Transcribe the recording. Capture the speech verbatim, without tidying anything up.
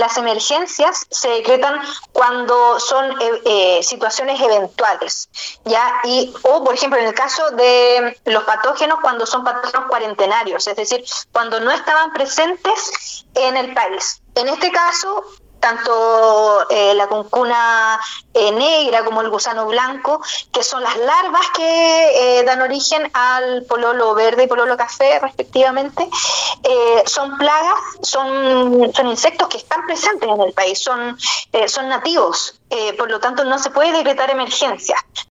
las emergencias se decretan cuando son eh, eh, situaciones eventuales, ¿ya? Y, o, por ejemplo, en el caso de los patógenos, cuando son patógenos cuarentenarios, es decir, cuando no estaban presentes en el país. En este caso, tanto eh, la cuncuna eh, negra como el gusano blanco, que son las larvas que eh, dan origen al pololo verde y pololo café, respectivamente, eh, son plagas, son, son insectos que están presentes en el país, son, eh, son nativos, eh, por lo tanto no se puede decretar emergencia.